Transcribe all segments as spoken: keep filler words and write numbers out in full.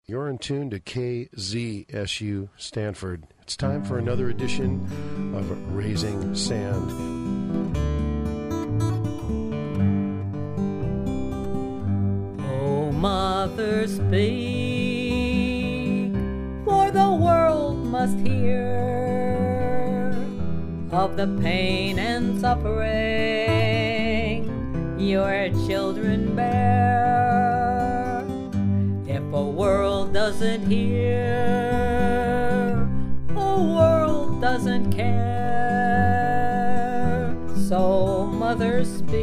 You're in tune to K Z S U Stanford. It's time for another edition of Raising Sand. Oh, Mother, speak, for the world must hear of the pain and suffering your children bear. If a world doesn't hear, a world doesn't care. So, Mother,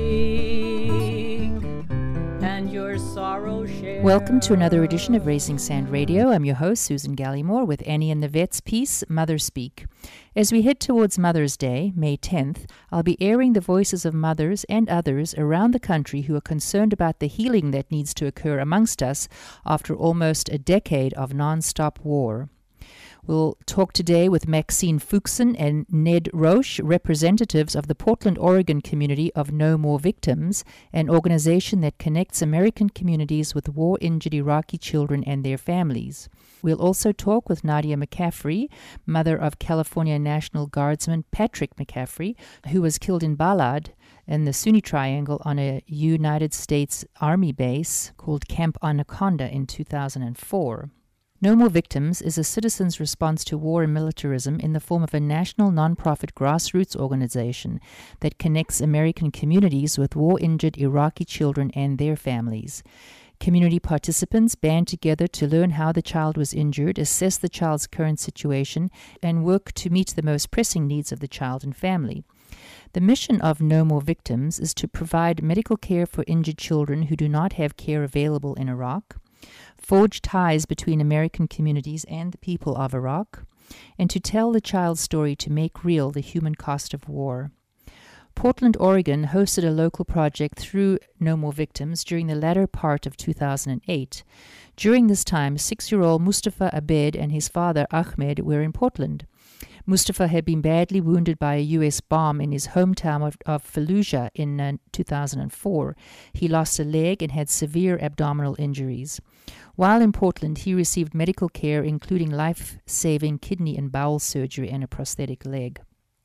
speak, and your sorrow share. Welcome to another edition of Raising Sand Radio. I'm your host, Susan Gallimore, with Annie and the Vet's piece, Mother Speak. As we head towards Mother's Day, May tenth, I'll be airing the voices of mothers and others around the country who are concerned about the healing that needs to occur amongst us after almost a decade of non-stop war. We'll talk today with Maxine Fuchsen and Ned Roche, representatives of the Portland, Oregon community of No More Victims, an organization that connects American communities with war-injured Iraqi children and their families. We'll also talk with Nadia McCaffrey, mother of California National Guardsman Patrick McCaffrey, who was killed in Balad in the Sunni Triangle on a United States Army base called Camp Anaconda in two thousand four. No More Victims is a citizen's response to war and militarism in the form of a national nonprofit grassroots organization that connects American communities with war-injured Iraqi children and their families. Community participants band together to learn how the child was injured, assess the child's current situation, and work to meet the most pressing needs of the child and family. The mission of No More Victims is to provide medical care for injured children who do not have care available in Iraq, forge ties between American communities and the people of Iraq, and to tell the child's story to make real the human cost of war. Portland, Oregon hosted a local project through No More Victims during the latter part of two thousand eight. During this time, six-year-old Mustafa Abed and his father Ahmed were in Portland. Mustafa had been badly wounded by a U S bomb in his hometown of, of Fallujah in uh, two thousand four. He lost a leg and had severe abdominal injuries. While in Portland, he received medical care, including life-saving kidney and bowel surgery and a prosthetic leg.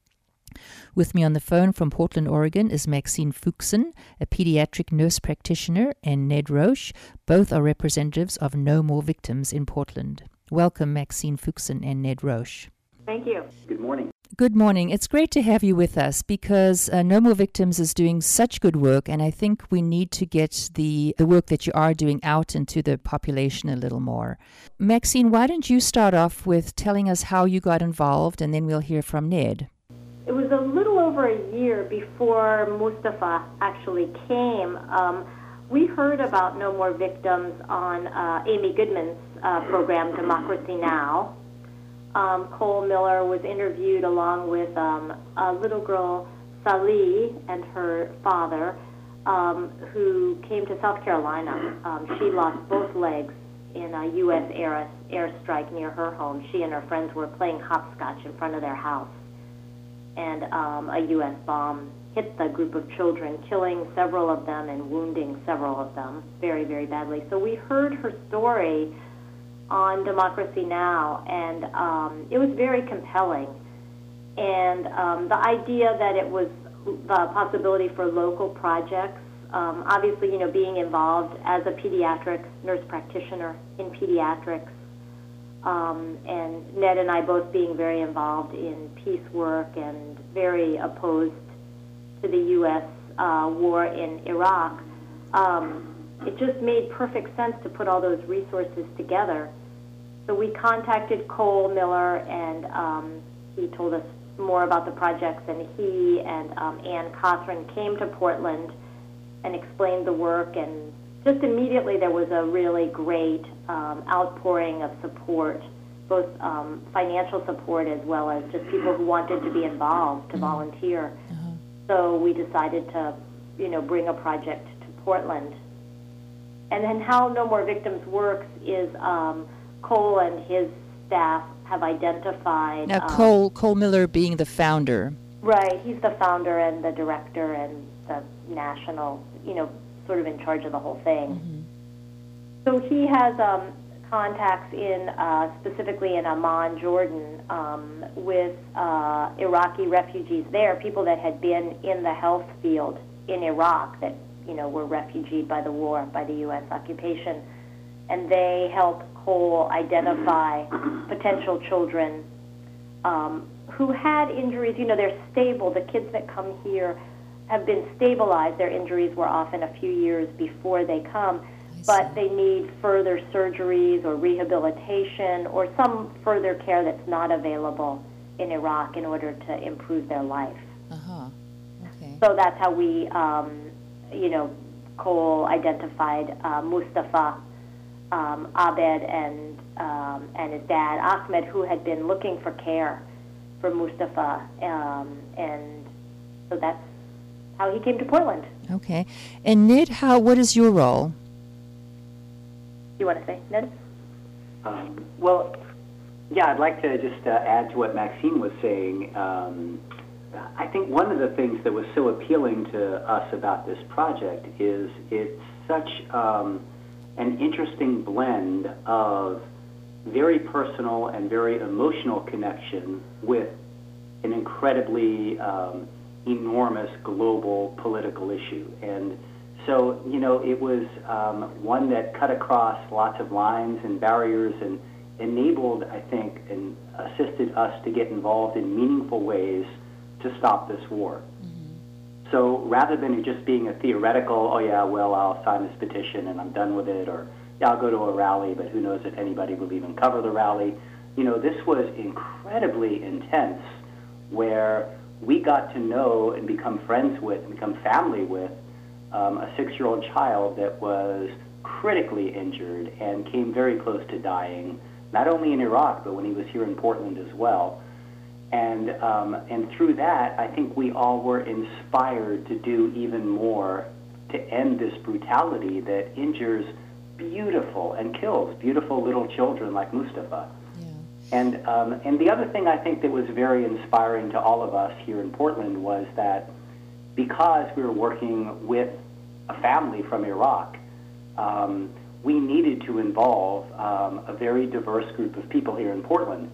With me on the phone from Portland, Oregon is Maxine Fuchsen, a pediatric nurse practitioner, and Ned Roche. Both are representatives of No More Victims in Portland. Welcome, Maxine Fuchsen and Ned Roche. Thank you. Good morning. Good morning. It's great to have you with us because uh, No More Victims is doing such good work, and I think we need to get the, the work that you are doing out into the population a little more. Maxine, why don't you start off with telling us how you got involved, and then we'll hear from Ned. It was a little over a year before Mustafa actually came. Um, we heard about No More Victims on uh, Amy Goodman's uh, program, Democracy Now!. Um, Cole Miller was interviewed along with um, a little girl, Salih, and her father, um, who came to South Carolina. Um, she lost both legs in a U S air airstrike near her home. She and her friends were playing hopscotch in front of their house, and um, a U S bomb hit the group of children, killing several of them and wounding several of them very, very badly. So we heard her story on Democracy Now!, and um, it was very compelling. And um, the idea that it was the possibility for local projects, um, obviously, you know, being involved as a pediatric nurse practitioner in pediatrics, um, and Ned and I both being very involved in peace work and very opposed to the U S uh, war in Iraq, um, it just made perfect sense to put all those resources together. So we contacted Cole Miller, and um, he told us more about the projects, and he and um, Ann Cothran came to Portland and explained the work, and just immediately there was a really great um, outpouring of support, both um, financial support as well as just people who wanted to be involved, to volunteer. Uh-huh. So we decided to, you know, bring a project to Portland. And then how No More Victims works is um, Cole and his staff have identified... Now, um, Cole Cole Miller being the founder. Right, he's the founder and the director and the national, you know, sort of in charge of the whole thing. Mm-hmm. So he has um, contacts in uh, specifically in Amman, Jordan, um, with uh, Iraqi refugees there, people that had been in the health field in Iraq that, you know, were refugeed by the war, by the U S occupation. And they help Cole identify potential children um, who had injuries. You know, they're stable. The kids that come here have been stabilized. Their injuries were often a few years before they come, but they need further surgeries or rehabilitation or some further care that's not available in Iraq in order to improve their life. Uh-huh. Okay. So that's how we, um, you know, Cole identified uh, Mustafa, um, Abed, and um, and his dad, Ahmed, who had been looking for care for Mustafa. Um, and so that's how he came to Portland. Okay. And Ned, how? What is your role? You want to say, Ned? Um, well, yeah, I'd like to just uh, add to what Maxine was saying. Um, I think one of the things that was so appealing to us about this project is it's such um, an interesting blend of very personal and very emotional connection with an incredibly um, enormous global political issue. And so, you know, it was um, one that cut across lots of lines and barriers and enabled, I think, and assisted us to get involved in meaningful ways to stop this war. Mm-hmm. So rather than it just being a theoretical, oh yeah, well, I'll sign this petition and I'm done with it, or yeah, I'll go to a rally, but who knows if anybody will even cover the rally. You know, this was incredibly intense, where we got to know and become friends with and become family with um, a six-year-old child that was critically injured and came very close to dying, not only in Iraq, but when he was here in Portland as well. And um, and through that, I think we all were inspired to do even more to end this brutality that injures beautiful and kills beautiful little children like Mustafa. Yeah. And um, and the other thing I think that was very inspiring to all of us here in Portland was that because we were working with a family from Iraq, um, we needed to involve um, a very diverse group of people here in Portland.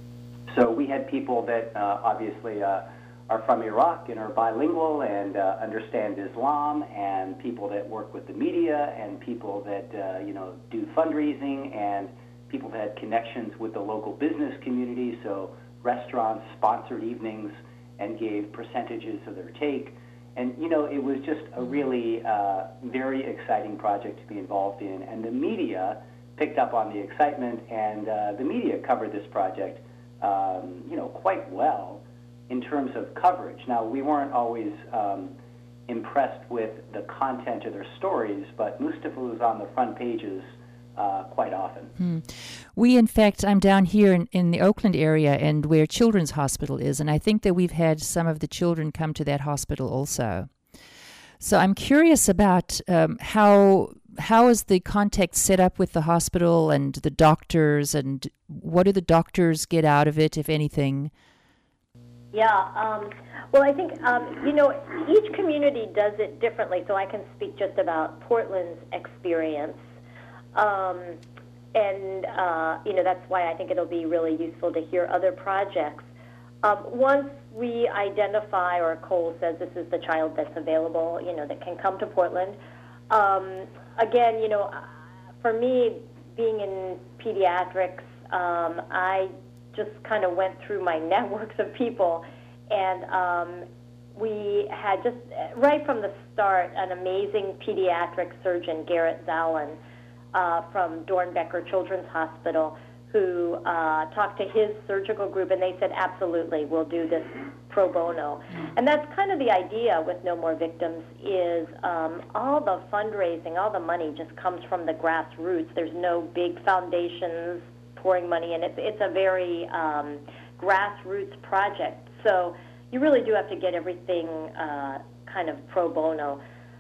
So we had people that uh, obviously uh, are from Iraq and are bilingual and uh, understand Islam, and people that work with the media, and people that uh, you know do fundraising, and people that had connections with the local business community. So restaurants sponsored evenings and gave percentages of their take. And you know, it was just a really uh, very exciting project to be involved in. And the media picked up on the excitement, and uh, the media covered this project Um, you know, quite well in terms of coverage. Now, we weren't always um, impressed with the content of their stories, but Mustafa was on the front pages uh, quite often. Hmm. We, in fact, I'm down here in, in the Oakland area and where Children's Hospital is, and I think that we've had some of the children come to that hospital also. So I'm curious about um, how... How is the contact set up with the hospital and the doctors, and what do the doctors get out of it, if anything? Yeah, um, well, I think, um, you know, each community does it differently, so I can speak just about Portland's experience. Um, and, uh, you know, that's why I think it'll be really useful to hear other projects. Um, once we identify, or Cole says this is the child that's available, you know, that can come to Portland, um, again, you know, for me, being in pediatrics, um, I just kind of went through my networks of people, and um, we had just, right from the start, an amazing pediatric surgeon, Garrett Zalin, uh, from Dornbecker Children's Hospital, who uh, talked to his surgical group, and they said, absolutely, we'll do this pro bono. And that's kind of the idea with No More Victims, is um, all the fundraising, all the money just comes from the grassroots. There's no big foundations pouring money in. It's, it's a very um, grassroots project. So you really do have to get everything uh, kind of pro bono.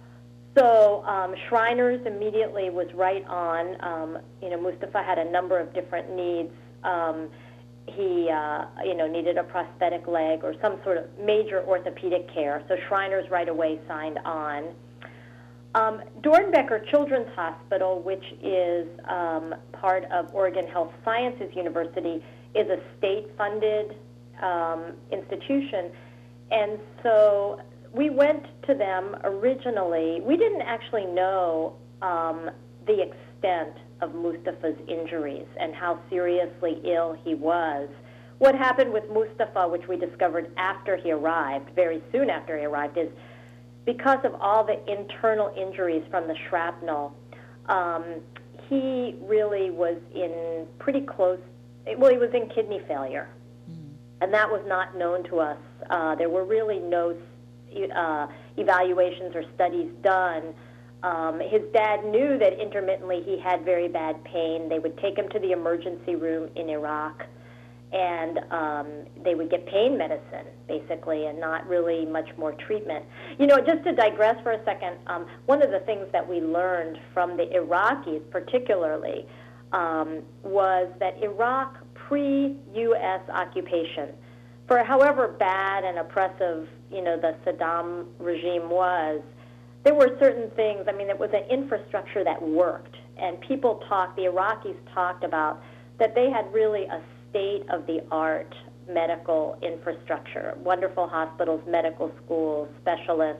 So um, Shriners immediately was right on. Um, you know, Mustafa had a number of different needs. Um, he, uh, you know, needed a prosthetic leg or some sort of major orthopedic care. So Shriners right away signed on. Um, Dornbecker Children's Hospital, which is um, part of Oregon Health Sciences University, is a state-funded um, institution. And so we went to them originally. We didn't actually know um, the extent of Mustafa's injuries and how seriously ill he was. What happened with Mustafa, which we discovered after he arrived, very soon after he arrived, is because of all the internal injuries from the shrapnel, um, he really was in pretty close, well, he was in kidney failure. Mm. And that was not known to us. Uh, there were really no uh, evaluations or studies done. Um, his dad knew that intermittently he had very bad pain. They would take him to the emergency room in Iraq, and um, they would get pain medicine, basically, and not really much more treatment. You know, just to digress for a second, um, one of the things that we learned from the Iraqis particularly um, was that Iraq, pre-U S occupation, for however bad and oppressive, you know, the Saddam regime was, there were certain things, I mean, it was an infrastructure that worked, and people talked, the Iraqis talked about that they had really a state-of-the-art medical infrastructure, wonderful hospitals, medical schools, specialists.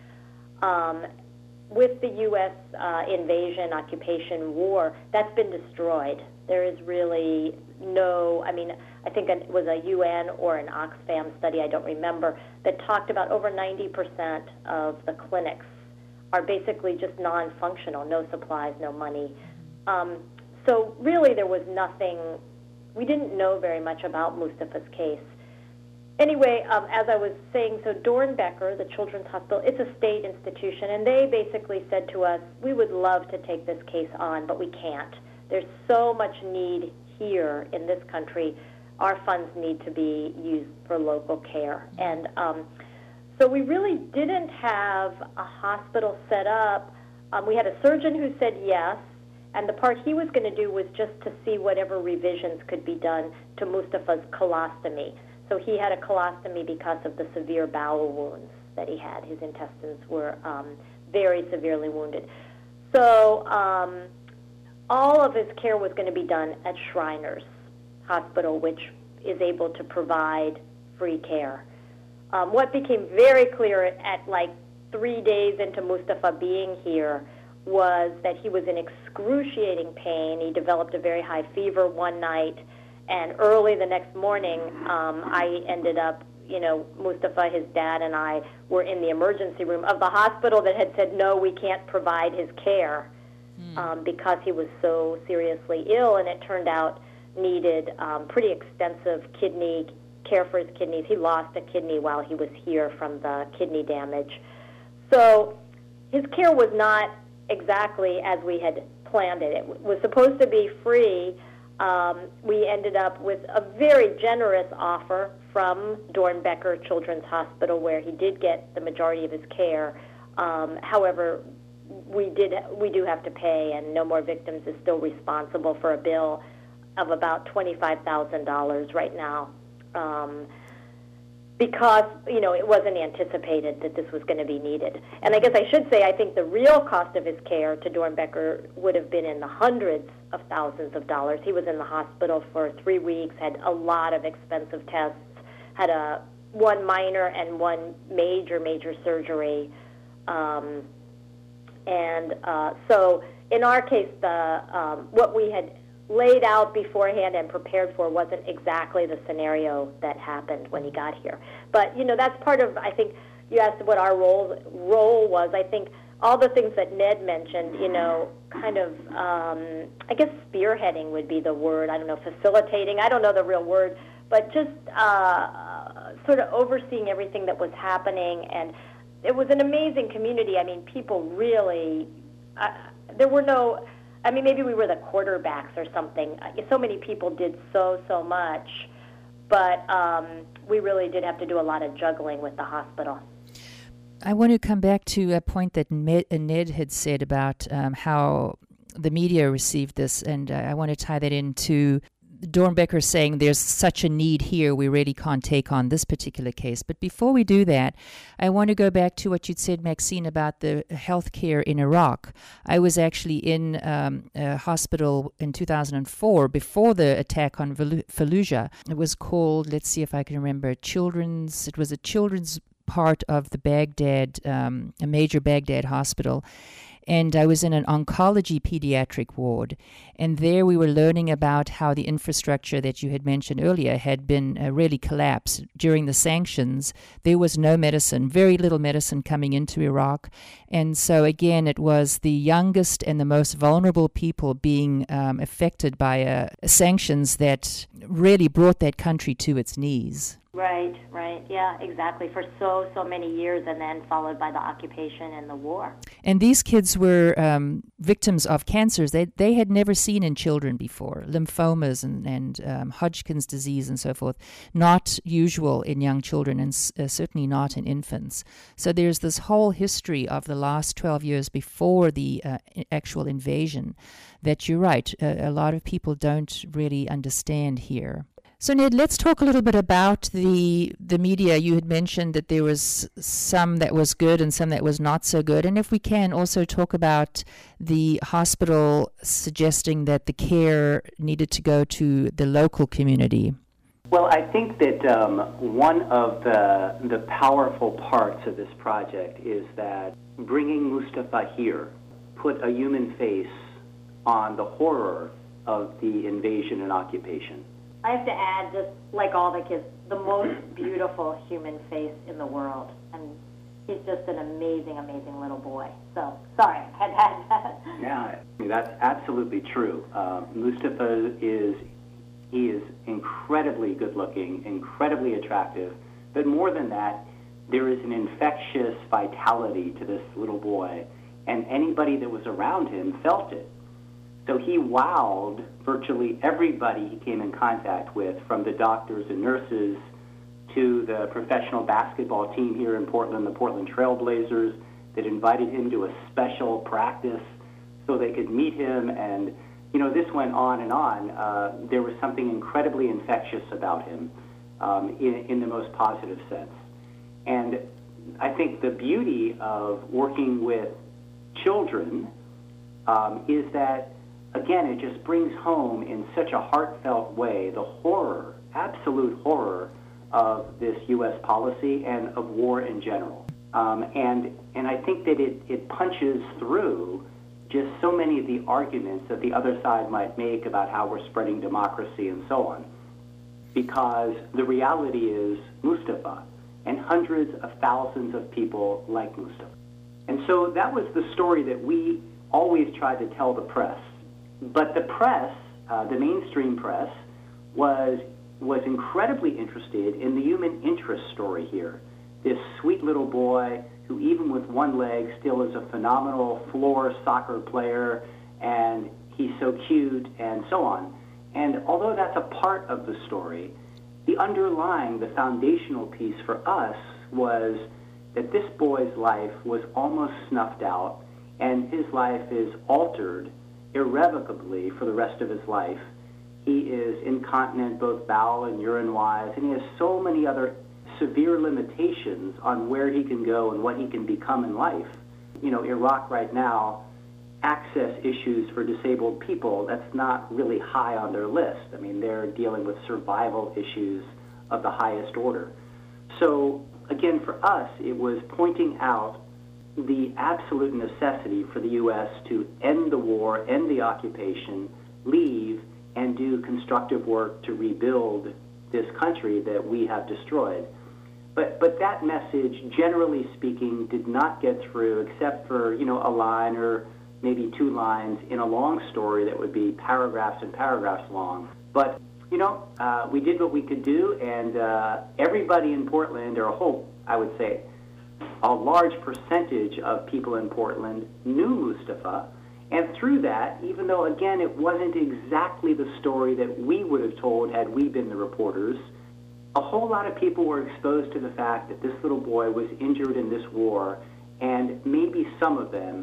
Um, with the U S uh, invasion, occupation, war, that's been destroyed. There is really no, I mean, I think it was a U N or an Oxfam study, I don't remember, that talked about over ninety percent of the clinics are basically just non-functional, no supplies, no money. Um, so really there was nothing. We didn't know very much about Mustafa's case. Anyway, um, as I was saying, so Dornbecker, the Children's Hospital, it's a state institution, and they basically said to us, we would love to take this case on, but we can't. There's so much need here in this country. Our funds need to be used for local care. And um, so we really didn't have a hospital set up. Um, we had a surgeon who said yes, and the part he was going to do was just to see whatever revisions could be done to Mustafa's colostomy. So he had a colostomy because of the severe bowel wounds that he had. His intestines were um, very severely wounded. So um, all of his care was going to be done at Shriners Hospital, which is able to provide free care. Um, what became very clear at like three days into Mustafa being here was that he was in excruciating pain. He developed a very high fever one night, and early the next morning, um, I ended up, you know, Mustafa, his dad, and I were in the emergency room of the hospital that had said, no, we can't provide his care mm. um, because he was so seriously ill, and it turned out needed um, pretty extensive kidney care for his kidneys. He lost a kidney while he was here from the kidney damage. So his care was not exactly as we had planned it. It w- was supposed to be free. Um, we ended up with a very generous offer from Dornbecker Children's Hospital, where he did get the majority of his care. Um, however, we did we do have to pay, and No More Victims is still responsible for a bill of about twenty-five thousand dollars right now, um, because, you know, it wasn't anticipated that this was going to be needed. And I guess I should say, I think the real cost of his care to Dornbecker would have been in the hundreds of thousands of dollars. He was in the hospital for three weeks, had a lot of expensive tests, had a one minor and one major, major surgery. Um, and uh, so in our case, the um, what we had laid out beforehand and prepared for wasn't exactly the scenario that happened when he got here. But, you know, that's part of, I think, you asked what our role role was. I think all the things that Ned mentioned, you know, kind of, um, I guess spearheading would be the word. I don't know, facilitating. I don't know the real word. But just uh, sort of overseeing everything that was happening. And it was an amazing community. I mean, people really, uh, there were no... I mean, maybe we were the quarterbacks or something. So many people did so, so much, but um, we really did have to do a lot of juggling with the hospital. I want to come back to a point that Ned had said about um, how the media received this, and I want to tie that into Dornbecker saying there's such a need here, we really can't take on this particular case. But before we do that, I want to go back to what you'd said, Maxine, about the healthcare in Iraq. I was actually in um, a hospital in two thousand four before the attack on Fallujah. It was called, let's see if I can remember, Children's, it was a children's part of the Baghdad, um, a major Baghdad hospital. And I was in an oncology pediatric ward. And there we were learning about how the infrastructure that you had mentioned earlier had been uh, really collapsed. During the sanctions, there was no medicine, very little medicine coming into Iraq. And so, again, it was the youngest and the most vulnerable people being um, affected by uh, sanctions that really brought that country to its knees. Right, right. Yeah, exactly. For so, so many years, and then followed by the occupation and the war. And these kids were um, victims of cancers they they had never seen in children before, lymphomas and, and um, Hodgkin's disease and so forth, not usual in young children and uh, certainly not in infants. So there's this whole history of the last twelve years before the uh, actual invasion that you're right, a, a lot of people don't really understand here. So, Ned, let's talk a little bit about the the media. You had mentioned that there was some that was good and some that was not so good. And if we can, also talk about the hospital suggesting that the care needed to go to the local community. Well, I think that um, one of the, the powerful parts of this project is that bringing Mustafa here put a human face on the horror of the invasion and occupation. I have to add, just like all the kids, the most beautiful human face in the world. And he's just an amazing, amazing little boy. So, sorry, I had to add that. Yeah, that's absolutely true. Uh, Mustafa is, he is incredibly good-looking, incredibly attractive. But more than that, there is an infectious vitality to this little boy. And anybody that was around him felt it. So he wowed virtually everybody he came in contact with, from the doctors and nurses to the professional basketball team here in Portland, the Portland Trailblazers, that invited him to a special practice so they could meet him. And, you know, this went on and on. Uh, there was something incredibly infectious about him um, in, in the most positive sense. And I think the beauty of working with children um, is that, again, it just brings home in such a heartfelt way the horror, absolute horror of this U S policy and of war in general. Um, and and I think that it, it punches through just so many of the arguments that the other side might make about how we're spreading democracy and so on. Because the reality is Mustafa and hundreds of thousands of people like Mustafa. And so that was the story that we always tried to tell the press. But the press, uh, the mainstream press, was was incredibly interested in the human interest story here. This sweet little boy who, even with one leg, still is a phenomenal floor soccer player, and he's so cute, and so on. And although that's a part of the story, the underlying, the foundational piece for us was that this boy's life was almost snuffed out, and his life is altered irrevocably for the rest of his life. He is incontinent both bowel and urine-wise, and he has so many other severe limitations on where he can go and what he can become in life. You know, Iraq right now, access issues for disabled people, that's not really high on their list. I mean, they're dealing with survival issues of the highest order. So, again, for us, it was pointing out the absolute necessity for the U S to end the war, end the occupation, leave, and do constructive work to rebuild this country that we have destroyed. But but that message, generally speaking, did not get through except for, you know, a line or maybe two lines in a long story that would be paragraphs and paragraphs long. But, you know, uh, we did what we could do, and uh, everybody in Portland, or a whole, I would say, a large percentage of people in Portland knew Mustafa. And through that, even though, again, it wasn't exactly the story that we would have told had we been the reporters, a whole lot of people were exposed to the fact that this little boy was injured in this war, and maybe some of them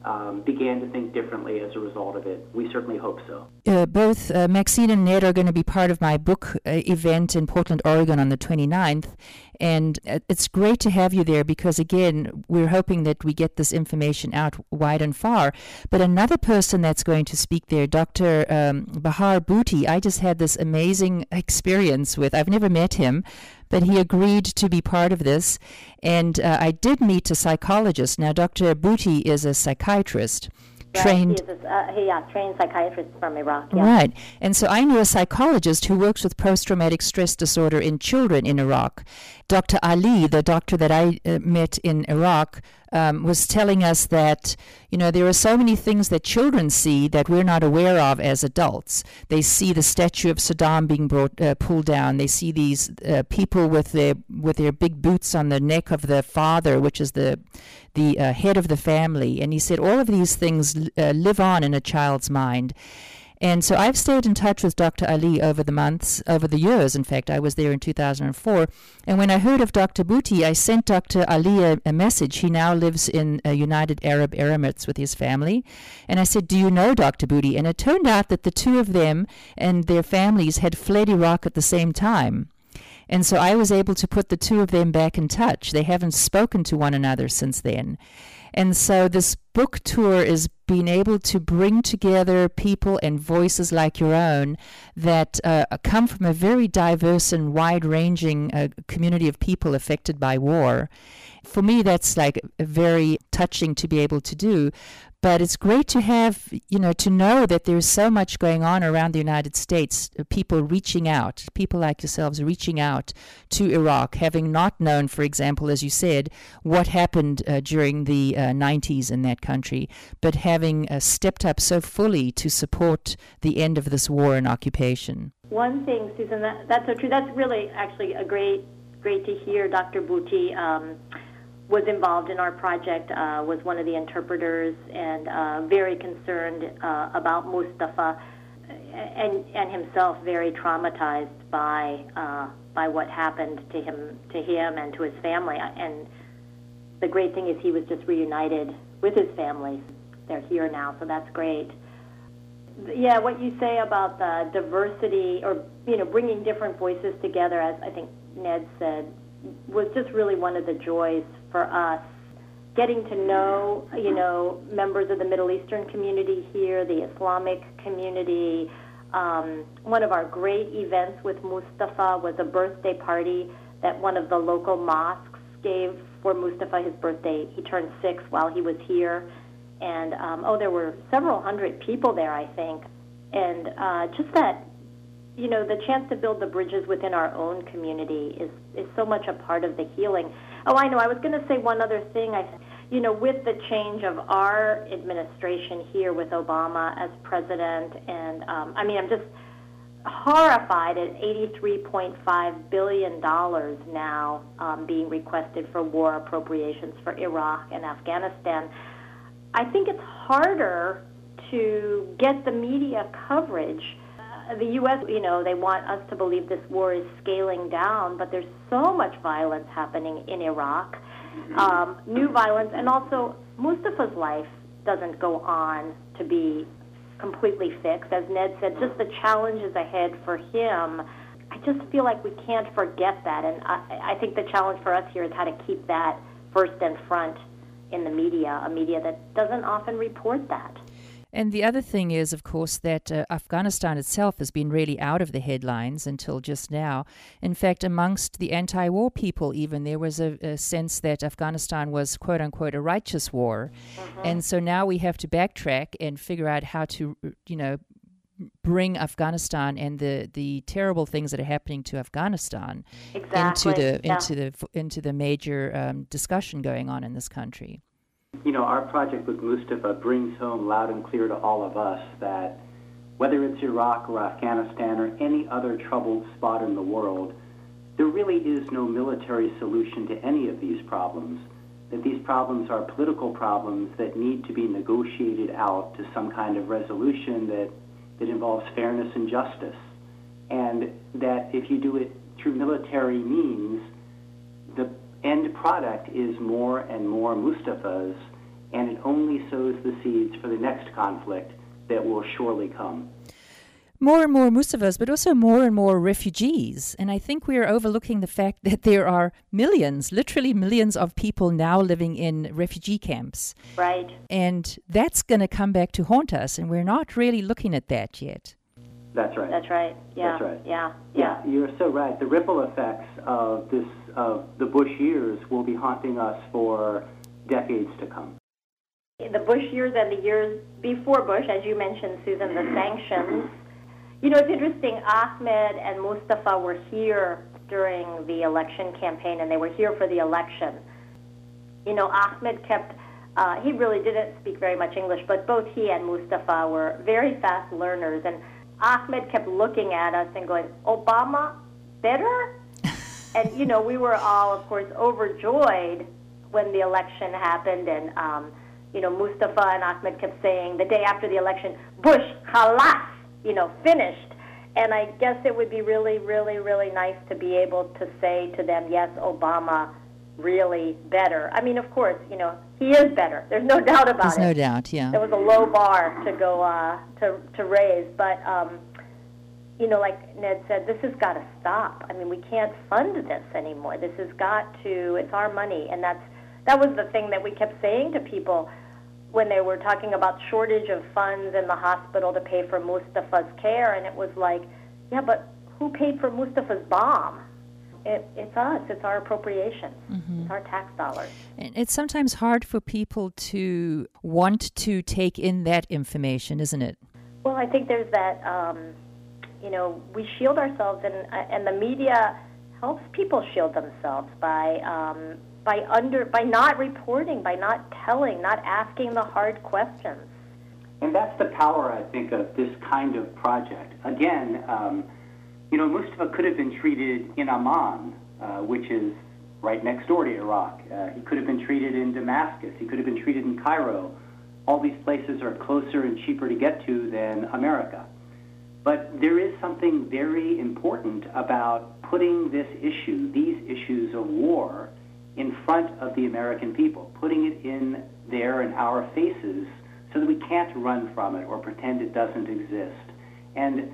um, began to think differently as a result of it. We certainly hope so. Uh, both uh, Maxine and Ned are going to be part of my book uh, event in Portland, Oregon on the twenty-ninth. And uh, it's great to have you there because, again, we're hoping that we get this information out wide and far. But another person that's going to speak there, Doctor Um, Bahar Bhuti, I just had this amazing experience with. I've never met him, but he agreed to be part of this. And uh, I did meet a psychologist. Now, Doctor Bhuti is a psychiatrist. Trained, right, he is a, uh, he, yeah, trained psychiatrist from Iraq. Yeah. Right. And so I knew a psychologist who works with post-traumatic stress disorder in children in Iraq. Doctor Ali, the doctor that I uh, met in Iraq, um, was telling us that, you know, there are so many things that children see that we're not aware of as adults. They see the statue of Saddam being brought, uh, pulled down. They see these uh, people with their with their big boots on the neck of the father, which is the the uh, head of the family. And he said all of these things uh, live on in a child's mind. And so I've stayed in touch with Doctor Ali over the months, over the years. In fact, I was there in two thousand four. And when I heard of Doctor Bhuti, I sent Doctor Ali a, a message. He now lives in uh, United Arab Emirates with his family. And I said, do you know Doctor Bhuti? And it turned out that the two of them and their families had fled Iraq at the same time. And so I was able to put the two of them back in touch. They haven't spoken to one another since then. And so this book tour is being able to bring together people and voices like your own that uh, come from a very diverse and wide-ranging uh, community of people affected by war. For me, that's like very touching to be able to do. But it's great to have, you know, to know that there's so much going on around the United States, people reaching out, people like yourselves reaching out to Iraq, having not known, for example, as you said, what happened uh, during the uh, nineties in that country, but having uh, stepped up so fully to support the end of this war and occupation. One thing, Susan, that, that's so true. That's really actually a great, great to hear. Doctor Bhuti um, was involved in our project, uh, was one of the interpreters, and uh, very concerned uh, about Mustafa, and and himself very traumatized by uh, by what happened to him to him and to his family. And the great thing is he was just reunited with his family. They're here now, so that's great. Yeah, what you say about the diversity, or you know, bringing different voices together, as I think Ned said, was just really one of the joys for us. Getting to know, you know, members of the Middle Eastern community here, the Islamic community. Um, one of our great events with Mustafa was a birthday party that one of the local mosques gave for Mustafa, his birthday. He turned six while he was here. And, um, oh, there were several hundred people there, I think. And uh, just that, you know, the chance to build the bridges within our own community is, is so much a part of the healing. Oh, I know. I was going to say one other thing. I, you know, with the change of our administration here with Obama as president, and um, I mean, I'm just horrified at eighty-three point five billion dollars now um, being requested for war appropriations for Iraq and Afghanistan. I think it's harder to get the media coverage. The U S, you know, they want us to believe this war is scaling down, but there's so much violence happening in Iraq, um, new violence, and also Mustafa's life doesn't go on to be completely fixed. As Ned said, just the challenges ahead for him, I just feel like we can't forget that, and I, I think the challenge for us here is how to keep that first and front in the media, a media that doesn't often report that. And the other thing is, of course, that uh, Afghanistan itself has been really out of the headlines until just now. In fact, amongst the anti-war people even, there was a, a sense that Afghanistan was, quote-unquote, a righteous war. Mm-hmm. And so now we have to backtrack and figure out how to, you know, bring Afghanistan and the, the terrible things that are happening to Afghanistan exactly. into the yeah. into the into the major um, discussion going on in this country. You know, our project with Mustafa brings home loud and clear to all of us that whether it's Iraq or Afghanistan or any other troubled spot in the world, there really is no military solution to any of these problems, that these problems are political problems that need to be negotiated out to some kind of resolution that, that involves fairness and justice, and that if you do it through military means, the end product is more and more Mustafas and it only sows the seeds for the next conflict that will surely come. More and more Mustafas, but also more and more refugees. And I think we are overlooking the fact that there are millions, literally millions of people now living in refugee camps. Right. And that's going to come back to haunt us, and we're not really looking at that yet. That's right. That's right. Yeah. That's right. Yeah. Yeah, Yeah. you're so right. The ripple effects of this of the Bush years will be haunting us for decades to come. The Bush years and the years before Bush, as you mentioned, Susan, the sanctions. You know, it's interesting. Ahmed and Mustafa were here during the election campaign, and they were here for the election. You know, Ahmed kept, uh, he really didn't speak very much English, but both he and Mustafa were very fast learners. And Ahmed kept looking at us and going, Obama, better? And, you know, we were all, of course, overjoyed when the election happened. And, um, you know, Mustafa and Ahmed kept saying the day after the election, Bush, khalas, you know, finished. And I guess it would be really, really, really nice to be able to say to them, yes, Obama, really better. I mean, of course, you know, he is better. There's no doubt about There's it. no doubt, yeah. There was a low bar to go uh, to to raise, but um, you know, like Ned said, this has got to stop. I mean, we can't fund this anymore. This has got to. It's our money, and that's that was the thing that we kept saying to people when they were talking about shortage of funds in the hospital to pay for Mustafa's care, and it was like, yeah, but who paid for Mustafa's bomb? It, it's us. It's our appropriations. Mm-hmm. It's our tax dollars. And it's sometimes hard for people to want to take in that information, isn't it? Well, I think there's that, um, you know, we shield ourselves, and and the media helps people shield themselves by um, by under by not reporting, by not telling, not asking the hard questions. And that's the power, I think, of this kind of project. Again, um, you know, Mustafa could have been treated in Amman, uh, which is right next door to Iraq. Uh, he could have been treated in Damascus. He could have been treated in Cairo. All these places are closer and cheaper to get to than America. But there is something very important about putting this issue, these issues of war, in front of the American people, putting it in there in our faces so that we can't run from it or pretend it doesn't exist. And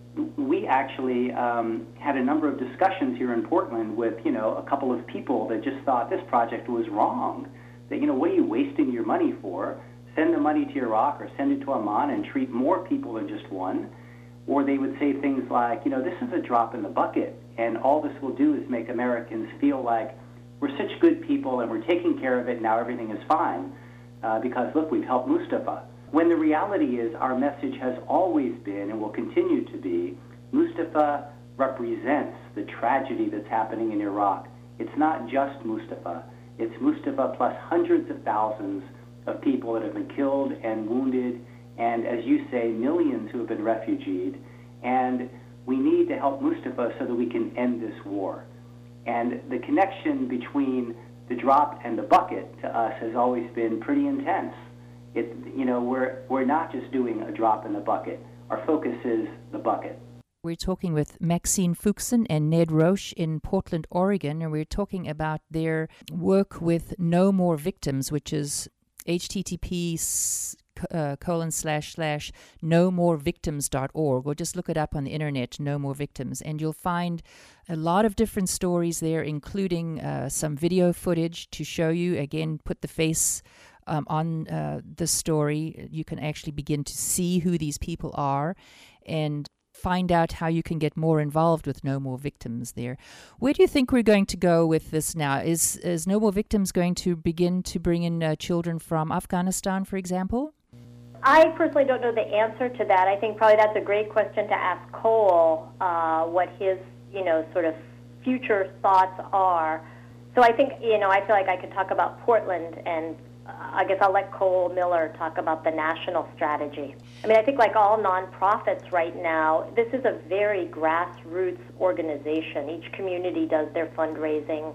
we actually um, had a number of discussions here in Portland with, you know, a couple of people that just thought this project was wrong. That, you know, what are you wasting your money for? Send the money to Iraq or send it to Amman and treat more people than just one. Or they would say things like, you know, this is a drop in the bucket, and all this will do is make Americans feel like we're such good people and we're taking care of it, and now everything is fine uh, because, look, we've helped Mustafa. When the reality is our message has always been and will continue to be, Mustafa represents the tragedy that's happening in Iraq. It's not just Mustafa. It's Mustafa plus hundreds of thousands of people that have been killed and wounded, and, as you say, millions who have been refugeed. And we need to help Mustafa so that we can end this war. And the connection between the drop and the bucket to us has always been pretty intense. It, you know, we're we're not just doing a drop in the bucket. Our focus is the bucket. We're talking with Maxine Fuchsen and Ned Roche in Portland, Oregon, and we're talking about their work with No More Victims, which is H T T P uh, colon slash slash no more victims dot org, or just look it up on the internet, No More Victims, and you'll find a lot of different stories there, including uh, some video footage to show you, again, put the face Um, on uh, the story. You can actually begin to see who these people are and find out how you can get more involved with No More Victims there. Where do you think we're going to go with this now? Is, is No More Victims going to begin to bring in uh, children from Afghanistan, for example? I personally don't know the answer to that. I think probably that's a great question to ask Cole, uh, what his, you know, sort of future thoughts are. So I think, you know, I feel like I could talk about Portland, and I guess I'll let Cole Miller talk about the national strategy. I mean, I think like all nonprofits right now, this is a very grassroots organization. Each community does their fundraising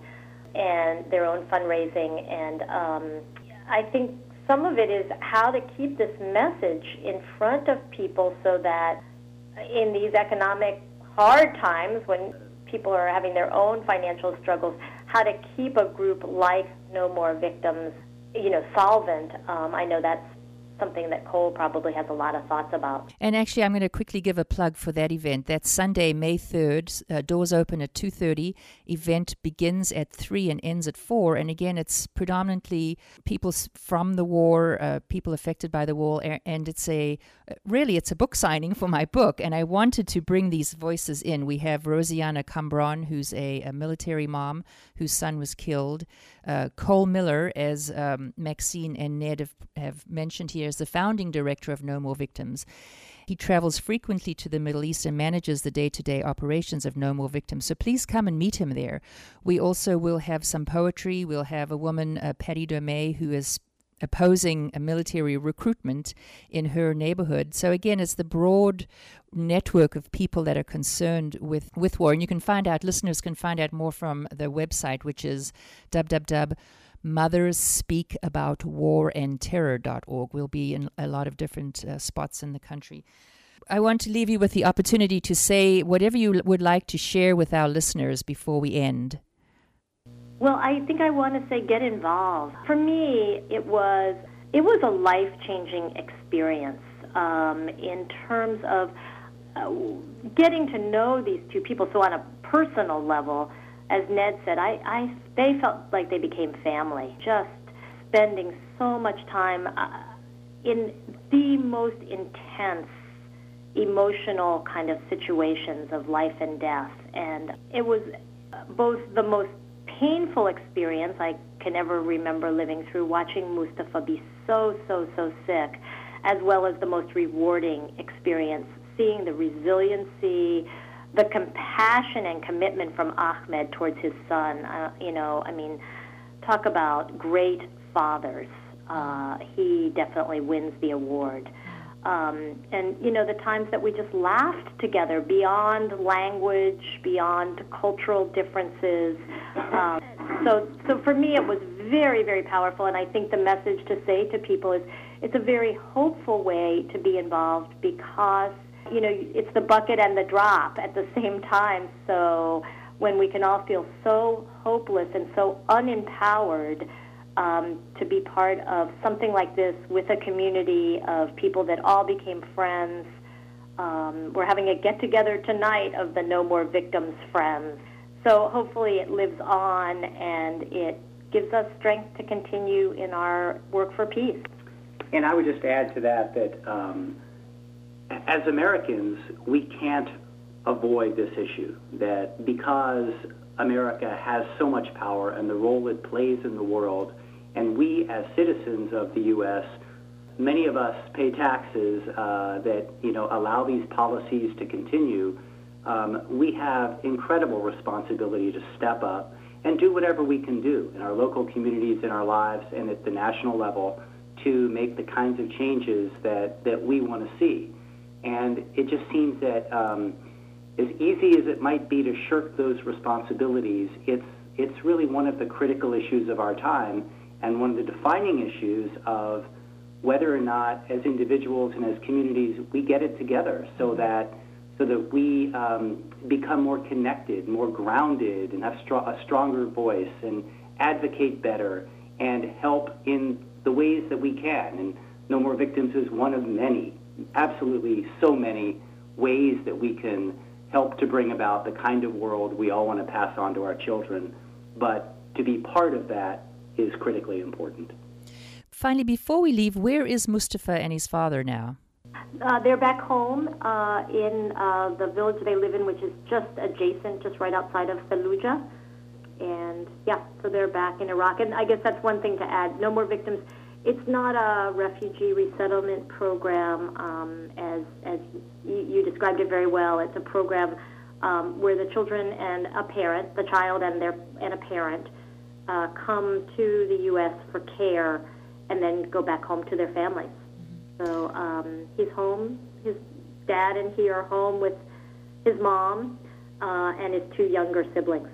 and their own fundraising, and um, I think some of it is how to keep this message in front of people so that in these economic hard times when people are having their own financial struggles, how to keep a group like No More Victims you know, solvent. Um, I know that's something that Cole probably has a lot of thoughts about. And actually, I'm going to quickly give a plug for that event. That's Sunday, May third. Uh, doors open at two thirty. Event begins at three and ends at four. And again, it's predominantly people from the war, uh, people affected by the war. And it's a, really, it's a book signing for my book. And I wanted to bring these voices in. We have Rosianna Cambron, who's a, a military mom whose son was killed. Uh, Cole Miller, as um, Maxine and Ned have, have mentioned here, is the founding director of No More Victims. He travels frequently to the Middle East and manages the day-to-day operations of No More Victims. So please come and meet him there. We also will have some poetry. We'll have a woman, uh, Patty Domey, who is opposing a military recruitment in her neighborhood. So again, it's the broad network of people that are concerned with, with war. And you can find out, listeners can find out more from the website, which is w w w dot mothers speak about war and terror dot org. We'll be in a lot of different uh, spots in the country. I want to leave you with the opportunity to say whatever you would like to share with our listeners before we end. Well, I think I want to say get involved. For me, it was it was a life-changing experience um, in terms of uh, getting to know these two people. So on a personal level, as Ned said, I, I they felt like they became family. Just spending so much time uh, in the most intense, emotional kind of situations of life and death, and it was both the most painful experience I can ever remember living through, watching Mustafa be so, so, so sick, as well as the most rewarding experience, seeing the resiliency, the compassion and commitment from Ahmed towards his son. Uh, you know, I mean, talk about great fathers. Uh, he definitely wins the award. Um, and, you know, the times that we just laughed together beyond language, beyond cultural differences. Um, so, so for me, it was very, very powerful. And I think the message to say to people is it's a very hopeful way to be involved because, you know, it's the bucket and the drop at the same time. So when we can all feel so hopeless and so unempowered, Um, to be part of something like this with a community of people that all became friends. Um, we're having a get-together tonight of the No More Victims friends. So hopefully it lives on and it gives us strength to continue in our work for peace. And I would just add to that that um, as Americans, we can't avoid this issue, that because America has so much power and the role it plays in the world, and we, as citizens of the U S, many of us pay taxes uh, that, you know, allow these policies to continue. Um, we have incredible responsibility to step up and do whatever we can do in our local communities, in our lives, and at the national level to make the kinds of changes that, that we want to see. And it just seems that um, as easy as it might be to shirk those responsibilities, it's, it's really one of the critical issues of our time, and one of the defining issues of whether or not, as individuals and as communities, we get it together so that so that we um, become more connected, more grounded, and have str- a stronger voice, and advocate better, and help in the ways that we can. And No More Victims is one of many, absolutely so many ways that we can help to bring about the kind of world we all want to pass on to our children. But to be part of that is critically important. Finally, before we leave, where is Mustafa and his father now? Uh, they're back home uh, in uh, the village they live in, which is just adjacent, just right outside of Fallujah. And, yeah, so they're back in Iraq. And I guess that's one thing to add. No More Victims, it's not a refugee resettlement program, um, as, as you, you described it very well. It's a program um, where the children and a parent, the child and, their, and a parent, Uh, come to the U S for care and then go back home to their families. So um, he's home, his dad and he are home with his mom uh, and his two younger siblings.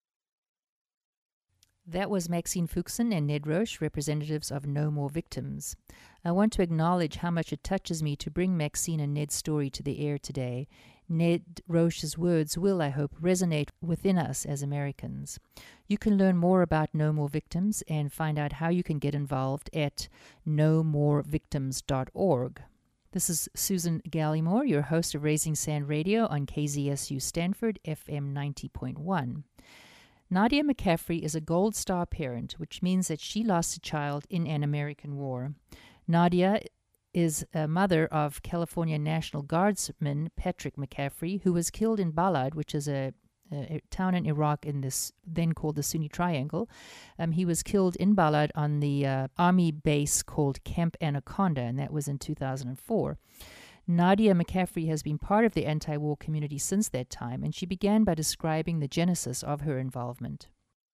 That was Maxine Fuchsen and Ned Roche, representatives of No More Victims. I want to acknowledge how much it touches me to bring Maxine and Ned's story to the air today. Ned Roche's words will, I hope, resonate within us as Americans. You can learn more about No More Victims and find out how you can get involved at no more victims dot org. This is Susan Gallimore, your host of Raising Sand Radio on K Z S U Stanford, F M ninety point one. Nadia McCaffrey is a Gold Star parent, which means that she lost a child in an American war. Nadia is a mother of California National Guardsman Patrick McCaffrey, who was killed in Balad, which is a, a town in Iraq in this then called the Sunni Triangle. Um, he was killed in Balad on the uh, army base called Camp Anaconda, and that was in two thousand four. Nadia McCaffrey has been part of the anti-war community since that time, and she began by describing the genesis of her involvement.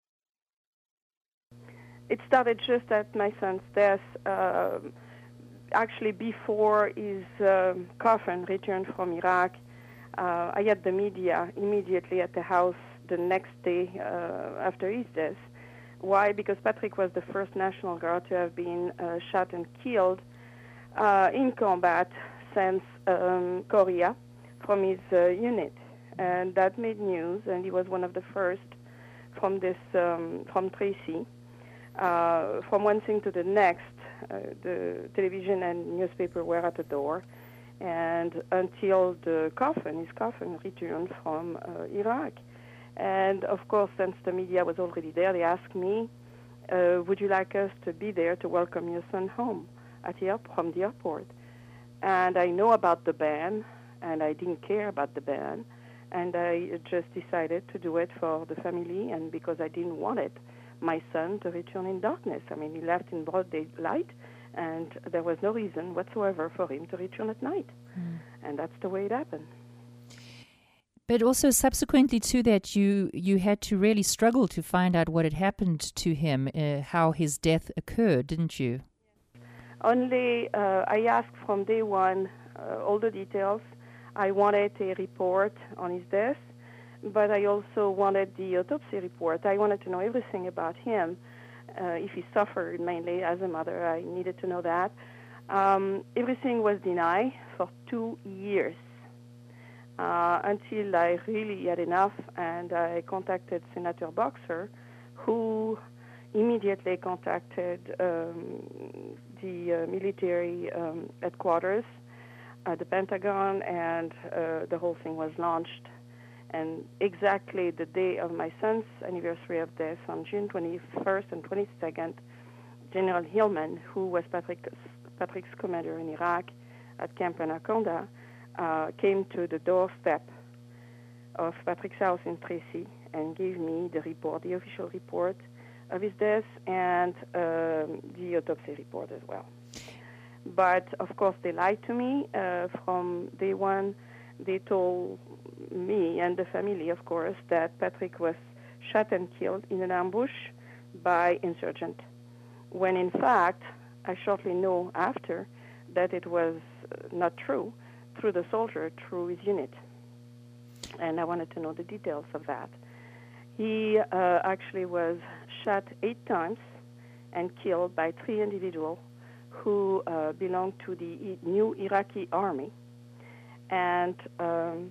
It started just at my son's death, uh, actually before his uh, coffin returned from Iraq. Uh, I had the media immediately at the house the next day uh, after his death. Why? Because Patrick was the first National Guard to have been uh, shot and killed uh, in combat since um, Korea from his uh, unit, and that made news. And he was one of the first from this um, from Tracy. Uh, from one thing to the next, uh, the television and newspaper were at the door, and until the coffin, his coffin, returned from uh, Iraq. And of course, since the media was already there, they asked me, uh, "Would you like us to be there to welcome your son home at the airport, from the airport?" And I know about the ban, and I didn't care about the ban, and I just decided to do it for the family, and because I didn't want it, my son to return in darkness. I mean, he left in broad daylight, and there was no reason whatsoever for him to return at night. Mm. And that's the way it happened. But also subsequently to that, you, you had to really struggle to find out what had happened to him, uh, how his death occurred, didn't you? Only uh, I asked from day one uh, all the details. I wanted a report on his death, but I also wanted the autopsy report. I wanted to know everything about him. Uh, if he suffered, mainly as a mother, I needed to know that. Um, everything was denied for two years uh, until I really had enough, and I contacted Senator Boxer, who immediately contacted um, the uh, military um, headquarters at the Pentagon, and uh, the whole thing was launched. And exactly the day of my son's anniversary of death, on June twenty-first and twenty-second, General Hillman, who was Patrick's, Patrick's commander in Iraq at Camp Anaconda, uh, came to the doorstep of Patrick's house in Tracy and gave me the report, the official report of his death, and um, the autopsy report as well. But, of course, they lied to me uh, from day one. They told me and the family, of course, that Patrick was shot and killed in an ambush by insurgents, when in fact, I shortly know after that it was not true, through the soldier, through his unit. And I wanted to know the details of that. He uh, actually was shot eight times and killed by three individuals who uh, belonged to the new Iraqi army. And um,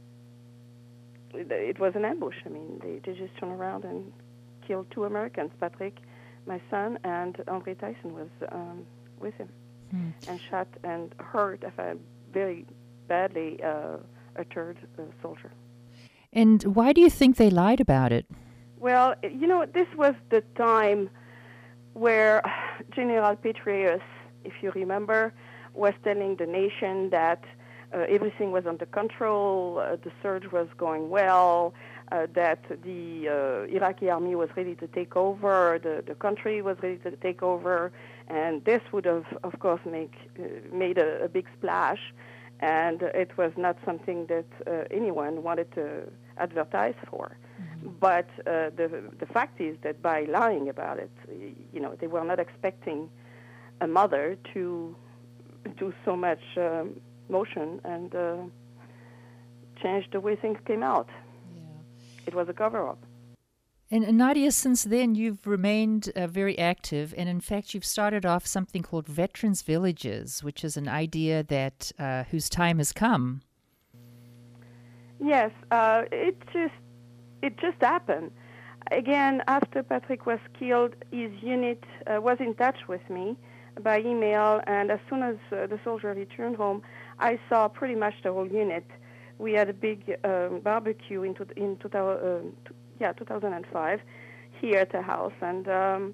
it was an ambush. I mean, they, they just turned around and killed two Americans, Patrick, my son, and Andre Tyson was um, with him, hmm. and shot and hurt a very badly uh, a third uh, soldier. And why do you think they lied about it? Well, you know, this was the time where General Petraeus, if you remember, was telling the nation that uh, everything was under control, uh, the surge was going well, uh, that the uh, Iraqi army was ready to take over, the, the country was ready to take over, and this would have, of course, make, uh, made a, a big splash. And it was not something that uh, anyone wanted to advertise for. Mm-hmm. But uh, the the fact is that by lying about it, you know, they were not expecting a mother to do so much um, motion and uh, change the way things came out. Yeah. It was a cover-up. And, and Nadia, since then, you've remained uh, very active, and in fact, you've started off something called Veterans Villages, which is an idea that uh, whose time has come. Yes, uh, it just it just happened. again, after Patrick was killed, his unit uh, was in touch with me by email, and as soon as uh, the soldier returned home, I saw pretty much the whole unit. We had a big um, barbecue in, to, in two thousand, uh, yeah, two thousand five here at the house, and um,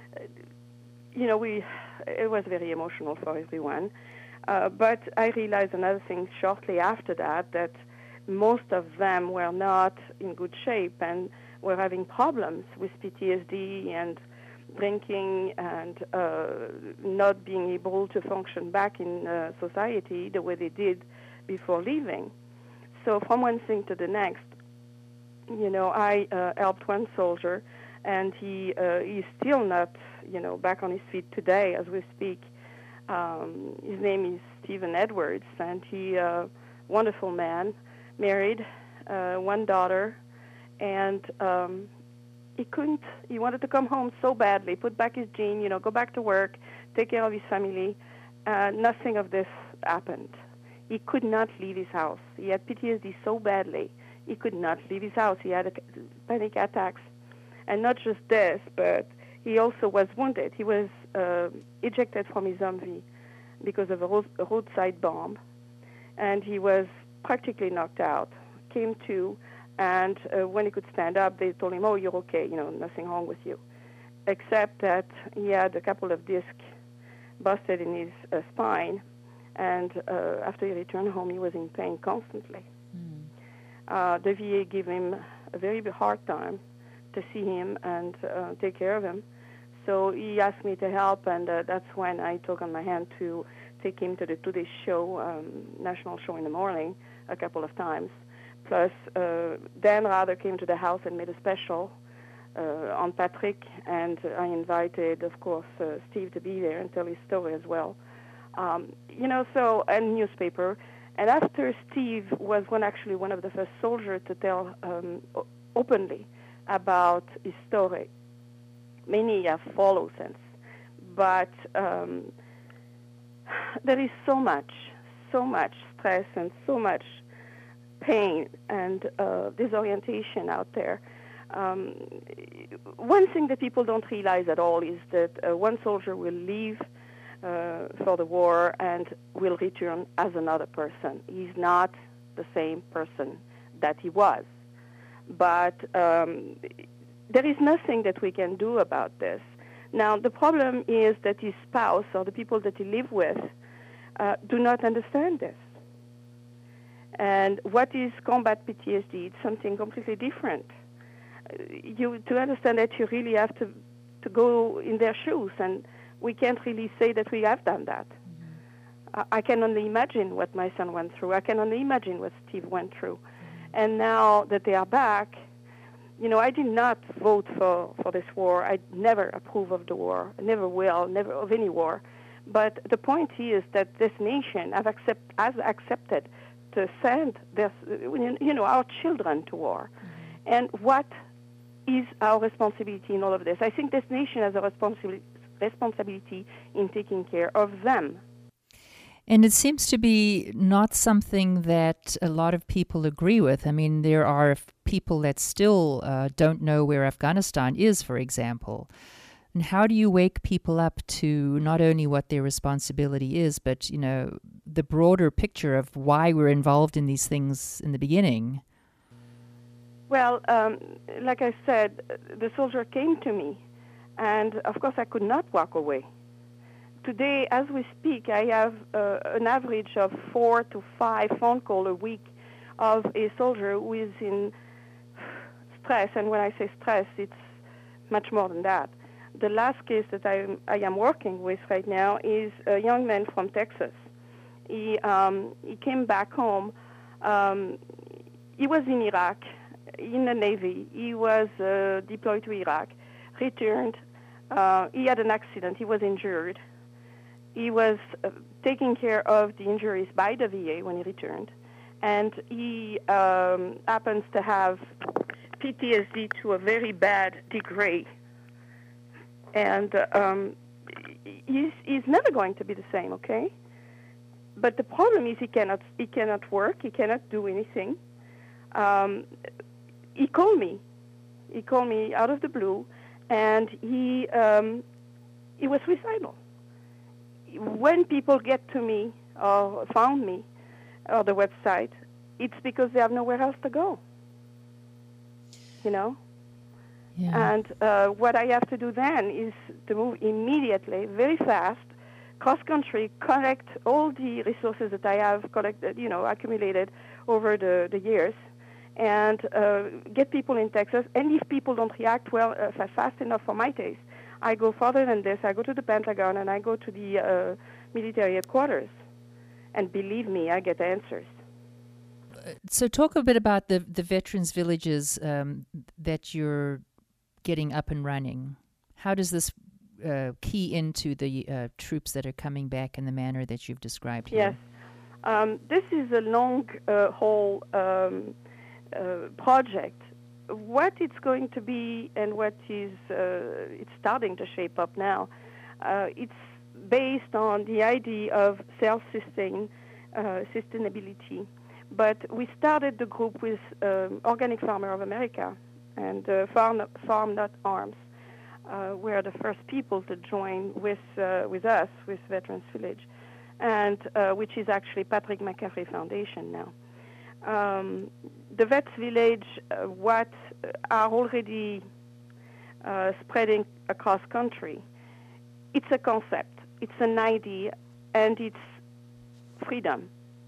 you know, we it was very emotional for everyone. Uh, but I realized another thing shortly after that, that most of them were not in good shape and were having problems with P T S D and drinking and uh, not being able to function back in uh, society the way they did before leaving. So from one thing to the next, you know, I uh, helped one soldier, and he uh, he's still not, you know, back on his feet today as we speak. Um, his name is Stephen Edwards, and he uh, wonderful man, married, uh, one daughter, and um, he couldn't. He wanted to come home so badly, put back his jean, you know, go back to work, take care of his family. Uh, nothing of this happened. He could not leave his house. He had P T S D so badly, he could not leave his house. He had a, panic attacks, and not just this, but he also was wounded. He was uh, ejected from his Humvee because of a, ro- a roadside bomb, and he was practically knocked out. Came to, and uh, when he could stand up, they told him, "Oh, you're okay. You know, nothing wrong with you," except that he had a couple of discs busted in his uh, spine, and uh, after he returned home, he was in pain constantly. Mm. Uh, the V A gave him a very hard time to see him and uh, take care of him. So he asked me to help, and uh, that's when I took on my hand to take him to the Today Show, um, national show in the morning, a couple of times. Plus, uh, Dan Rather came to the house and made a special uh, on Patrick, and I invited, of course, uh, Steve to be there and tell his story as well. Um, you know, so, and newspaper. And after Steve was one actually one of the first soldiers to tell um, openly about his story. Many have followed since, but um, there is so much, so much stress and so much pain and uh, disorientation out there. Um, one thing that people don't realize at all is that uh, one soldier will leave uh, for the war and will return as another person. He's not the same person that he was. But um, there is nothing that we can do about this. Now, the problem is that his spouse or the people that he lives with uh, do not understand this. And what is combat P T S D? It's something completely different. You to understand that, you really have to, to go in their shoes, and we can't really say that we have done that. Mm-hmm. I, I can only imagine what my son went through. I can only imagine what Steve went through. And now that they are back, you know, I did not vote for, for this war. I never approve of the war. I never will, never of any war. But the point is that this nation have accept, has accepted to send their, you know, our children to war. Mm-hmm. And what is our responsibility in all of this? I think this nation has a responsibility responsibility in taking care of them. And it seems to be not something that a lot of people agree with. I mean, there are people that still uh, don't know where Afghanistan is, for example. And how do you wake people up to not only what their responsibility is, but, you know, the broader picture of why we're involved in these things in the beginning? Well, um, like I said, the soldier came to me, and of course I could not walk away. Today, as we speak, I have uh, an average of four to five phone calls a week of a soldier who is in stress. And when I say stress, it's much more than that. The last case that I, I am working with right now is a young man from Texas. He, um, he came back home. Um, he was in Iraq, in the Navy. He was uh, deployed to Iraq, returned. Uh, he had an accident. He was injured. He was uh, taking care of the injuries by the V A when he returned, and he um, happens to have P T S D to a very bad degree, and uh, um, he's, he's never going to be the same, okay? But the problem is he cannot he cannot work, he cannot do anything. Um, he called me He called me out of the blue, and he um, it was suicidal. When people get to me or found me or the website, it's because they have nowhere else to go. You know? Yeah. And uh, what I have to do then is to move immediately, very fast, cross-country, collect all the resources that I have collected, you know, accumulated over the, the years, and uh, get people in Texas. And if people don't react well uh, fast enough for my taste, I go further than this. I go to the Pentagon and I go to the uh, military headquarters. And believe me, I get answers. So talk a bit about the, the veterans villages um, that you're getting up and running. How does this uh, key into the uh, troops that are coming back in the manner that you've described here? Yes. Um, this is a long uh, haul um, uh, project. What it's going to be and what is uh, it's starting to shape up now, uh, it's based on the idea of self-sustain, uh, sustainability. But we started the group with um, Organic Farmer of America and uh, Farm, Farm Not Arms. Uh, were the first people to join with uh, with us, with Veterans Village, and uh, which is actually Patrick McCaffrey Foundation now. Um, the Vets Village, uh, what are already uh, spreading across country, it's a concept, it's an idea, and it's freedom.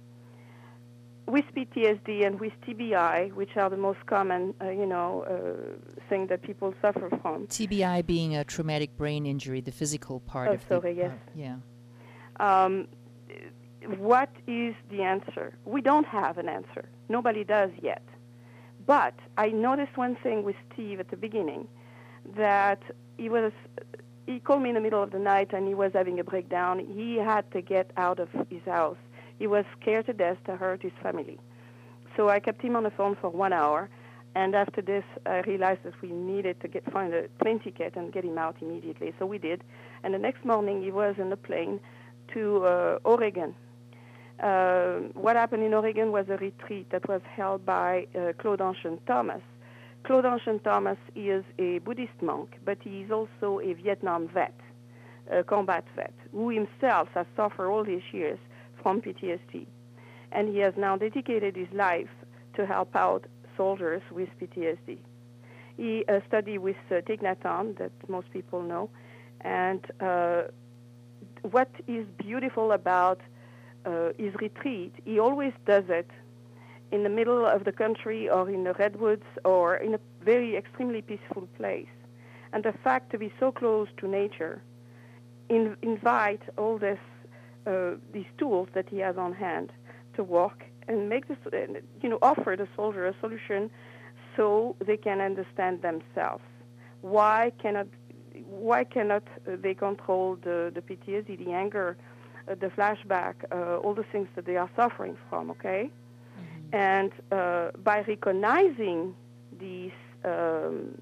With P T S D and with T B I, which are the most common, uh, you know, uh, thing that people suffer from. T B I being a traumatic brain injury, the physical part Oh, of sorry, the... yes. Uh, yeah. Um, what is the answer? We don't have an answer. Nobody does yet. But I noticed one thing with Steve at the beginning, that he was, he called me in the middle of the night and he was having a breakdown. He had to get out of his house. He was scared to death to hurt his family. So I kept him on the phone for one hour, and after this, I realized that we needed to get find a plane ticket and get him out immediately. So we did, and the next morning he was in a plane to uh, Oregon. Uh, what happened in Oregon was a retreat that was held by uh, Claude Anshin Thomas. Claude Anshin Thomas is a Buddhist monk, but he is also a Vietnam vet, a combat vet, who himself has suffered all these years from P T S D. And he has now dedicated his life to help out soldiers with P T S D. He uh, studied with uh, Thich Nhat Hanh, that most people know. And uh, what is beautiful about uh, his retreat, he always does it in the middle of the country or in the redwoods or in a very extremely peaceful place. And the fact to be so close to nature in, invite all this Uh, these tools that he has on hand to work and make this, you know, offer the soldier a solution so they can understand themselves. Why cannot, why cannot they control the, the P T S D, the anger, uh, the flashback, uh, all the things that they are suffering from? Okay, mm-hmm. And uh, by recognizing these um,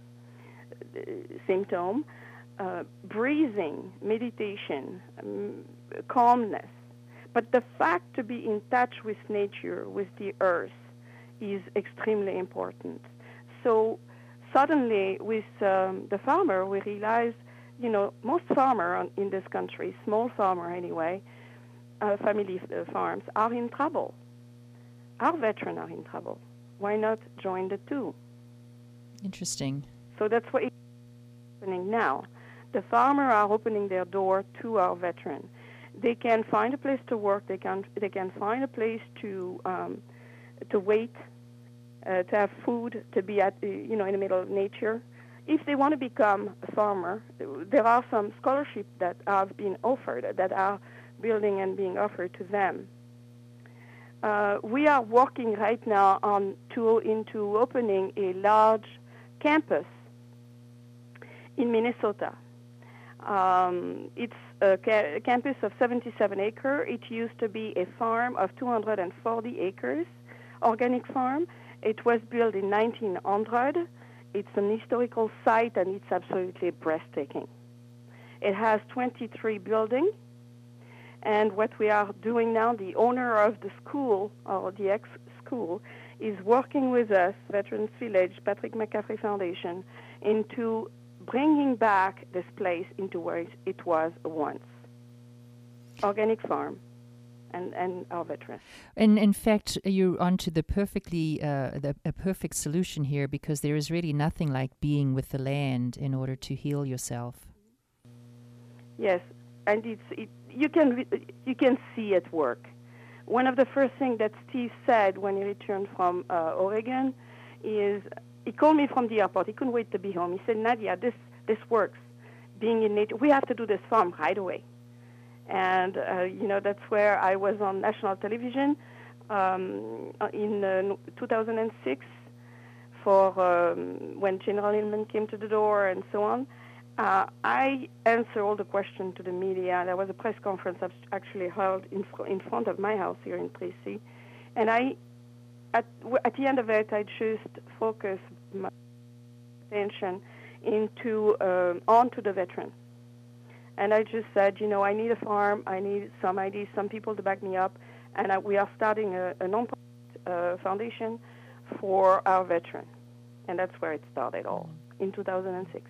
symptoms, uh, breathing, meditation. Um, calmness. But the fact to be in touch with nature, with the earth, is extremely important. So suddenly with um, the farmer, we realized, you know, most farmers in this country, small farmer anyway, uh, family uh, farms, are in trouble. Our veterans are in trouble. Why not join the two? Interesting. So that's what is happening now. The farmers are opening their door to our veterans. They can find a place to work. They can they can find a place to um, to wait, uh, to have food, to be at you know in the middle of nature. If they want to become a farmer, there are some scholarships that have been offered, that are building and being offered to them. Uh, we are working right now on to into opening a large campus in Minnesota. Um, it's a ca- campus of seventy-seven acres. It used to be a farm of two hundred forty acres, organic farm. It was built in nineteen hundred. It's an historical site, and it's absolutely breathtaking. It has twenty-three buildings, and what we are doing now, the owner of the school, or the ex-school, is working with us, Veterans Village, Patrick McCaffrey Foundation, into bringing back this place into where it was once. Organic farm and, and our veterans. And in fact, you're onto the perfectly uh, the, a perfect solution here, because there is really nothing like being with the land in order to heal yourself. Yes, and it's it, you can re- you can see it work. One of the first things that Steve said when he returned from uh, Oregon is, he called me from the airport. He couldn't wait to be home. He said, Nadia, this this works. Being in nature, we have to do this farm right away. And, uh, you know, that's where I was on national television um, in uh, two thousand six for um, when General Hillman came to the door and so on. Uh, I answer all the questions to the media. There was a press conference I've actually held in, fr- in front of my house here in Tracy. And I, at, at the end of it, I just focused my attention into um, onto the veteran. And I just said, you know, I need a farm, I need some ideas, some people to back me up, and I, we are starting a, a non-profit uh, foundation for our veteran. And that's where it started all, in two thousand six.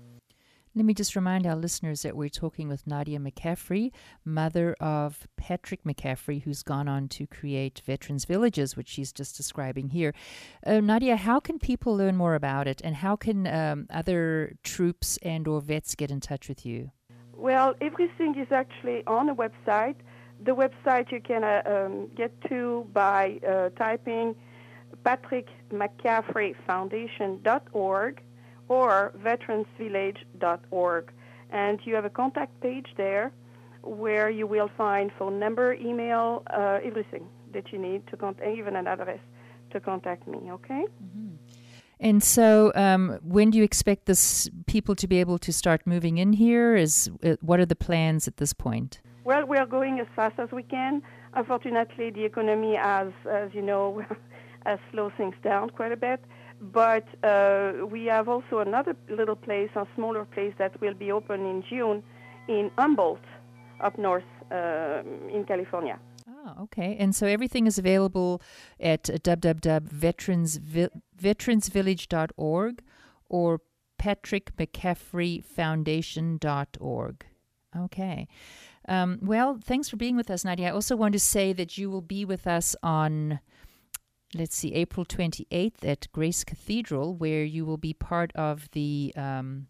Let me just remind our listeners that we're talking with Nadia McCaffrey, mother of Patrick McCaffrey, who's gone on to create Veterans Villages, which she's just describing here. Uh, Nadia, how can people learn more about it, and how can um, other troops and or vets get in touch with you? Well, everything is actually on the website. The website you can uh, um, get to by uh, typing patrick mccaffrey foundation dot org or veterans village dot org. And you have a contact page there where you will find phone number, email, uh, everything that you need to contact, even an address to contact me, okay? Mm-hmm. And so um, when do you expect this people to be able to start moving in here? Is uh, what are the plans at this point? Well, we are going as fast as we can. Unfortunately, the economy, has, as you know, has slowed things down quite a bit. But uh, we have also another little place, a smaller place that will be open in June in Humboldt, up north uh, in California. Oh, okay. And so everything is available at w w w dot veterans veterans village dot org or patrick mccaffrey foundation dot org. Okay. Um, well, thanks for being with us, Nadia. I also want to say that you will be with us on, let's see, April twenty-eighth at Grace Cathedral, where you will be part of the um,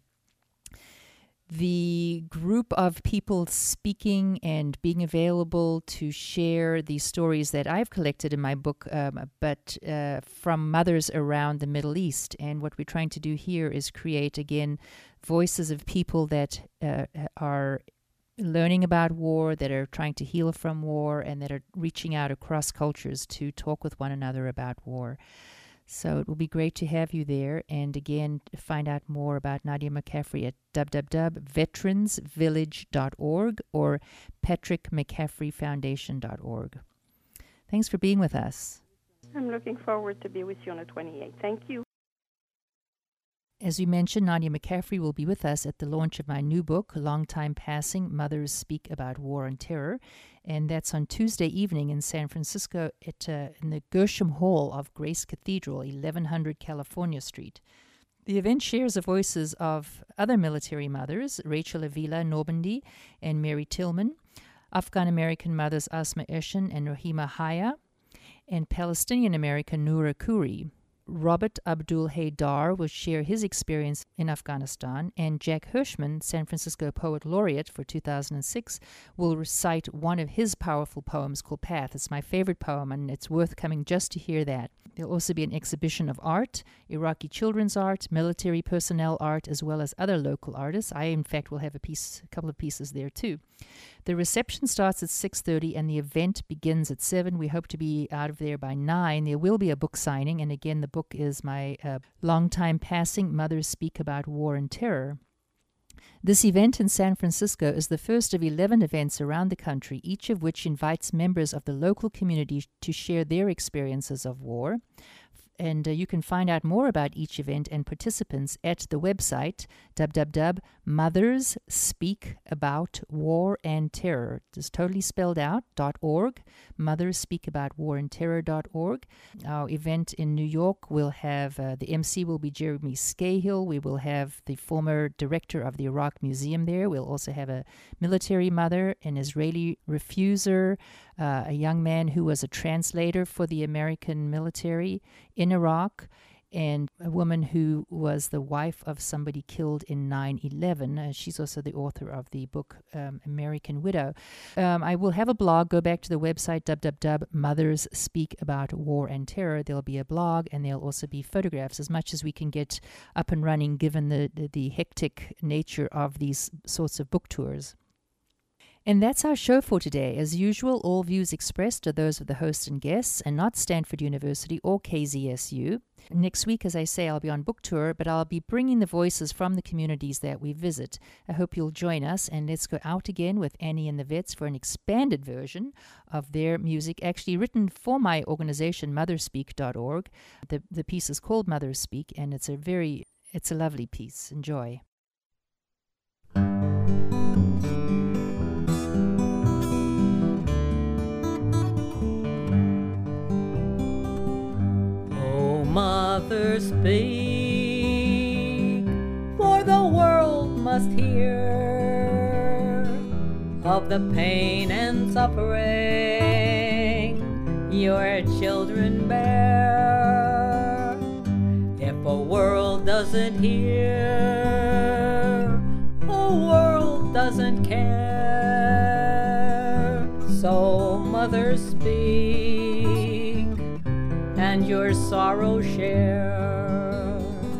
the group of people speaking and being available to share the stories that I've collected in my book, um, but uh, from mothers around the Middle East. And what we're trying to do here is create, again, voices of people that uh, are learning about war, that are trying to heal from war, and that are reaching out across cultures to talk with one another about war. So it will be great to have you there. And again, find out more about Nadia McCaffrey at w w w dot veterans village dot org or patrick mccaffrey foundation dot org. Thanks for being with us. I'm looking forward to be with you on the twenty-eighth. Thank you. As we mentioned, Nadia McCaffrey will be with us at the launch of my new book, Long Time Passing, Mothers Speak About War and Terror. And that's on Tuesday evening in San Francisco at uh, in the Gershom Hall of Grace Cathedral, eleven hundred California Street. The event shares the voices of other military mothers, Rachel Avila Normandy and Mary Tillman, Afghan-American mothers Asma Eshin and Rahima Haya, and Palestinian-American Noura Khoury. Robert Abdul Haydar will share his experience in Afghanistan, and Jack Hirschman, San Francisco Poet Laureate for two thousand six, will recite one of his powerful poems called Path. It's my favorite poem, and it's worth coming just to hear that. There'll also be an exhibition of art, Iraqi children's art, military personnel art, as well as other local artists. I, in fact, will have a piece, a couple of pieces there, too. The reception starts at six thirty, and the event begins at seven. We hope to be out of there by nine. There will be a book signing, and again, the book is my uh, Long Time Passing, Mothers Speak About War and Terror. This event in San Francisco is the first of eleven events around the country, each of which invites members of the local community to share their experiences of war. And uh, you can find out more about each event and participants at the website w w w dot mothers speak about war and terror. It's totally spelled out, .org, mothers speak about war and terror dot org. Our event in New York will have, uh, the M C will be Jeremy Scahill. We will have the former director of the Iraq Museum there. We'll also have a military mother, an Israeli refuser, uh, a young man who was a translator for the American military in Iraq, and a woman who was the wife of somebody killed in nine eleven. Uh, she's also the author of the book um, American Widow. Um, I will have a blog. Go back to the website w w w dot mothers speak about war and terror. There'll be a blog, and there'll also be photographs, as much as we can get up and running given the, the, the hectic nature of these sorts of book tours. And that's our show for today. As usual, all views expressed are those of the host and guests and not Stanford University or K Z S U. Next week, as I say, I'll be on book tour, but I'll be bringing the voices from the communities that we visit. I hope you'll join us, and let's go out again with Annie and the Vets for an expanded version of their music, actually written for my organization, mothers speak dot org. The, the piece is called Mothers Speak, and it's a very, it's a lovely piece. Enjoy. Mother, speak, for the world must hear of the pain and suffering your children bear. If a world doesn't hear, a world doesn't care. So, mother, speak, and your sorrow share.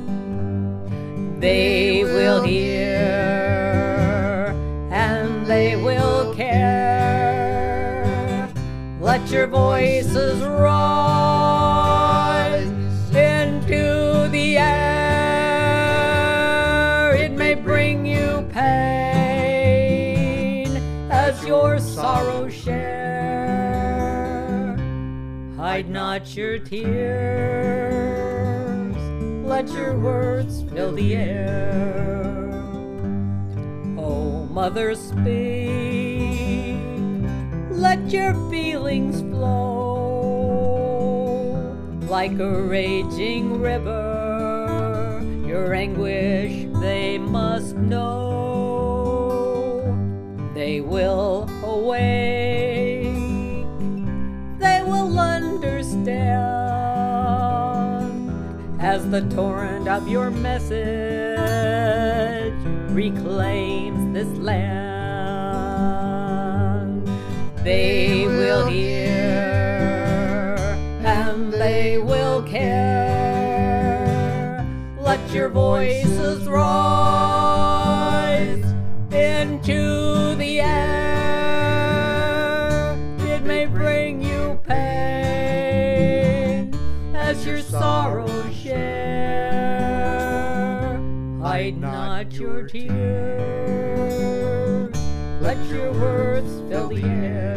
They will hear and they will care. Let your voices rise into the air. It may bring you pain as your sorrow share. Hide not your tears, let your words fill the air. Oh, mother, speak, let your feelings flow like a raging river. Your anguish they must know. They will awake, understand as the torrent of your message reclaims this land. They will hear and they will care. Let your voices rise into the air. It may bring you pain as your sorrow share. Hide not your tears, let your words fill the air.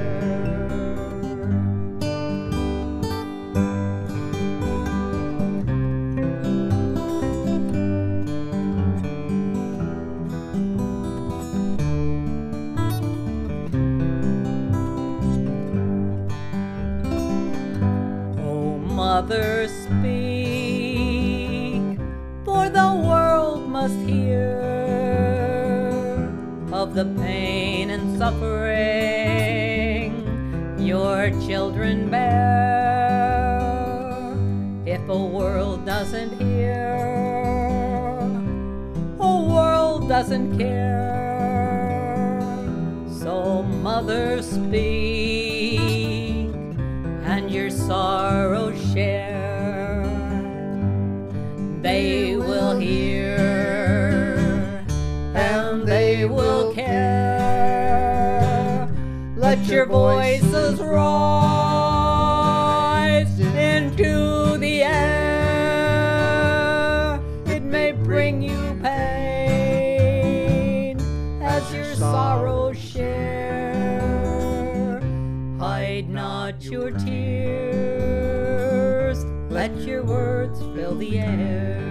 Mother, speak, for the world must hear of the pain and suffering your children bear. If a world doesn't hear, a world doesn't care. So, mother, speak, and your sorrow share. They will hear and they will care. Let your voices rise into the air. It may bring you pain as your sorrow share. Hide not your tears, let your words the air.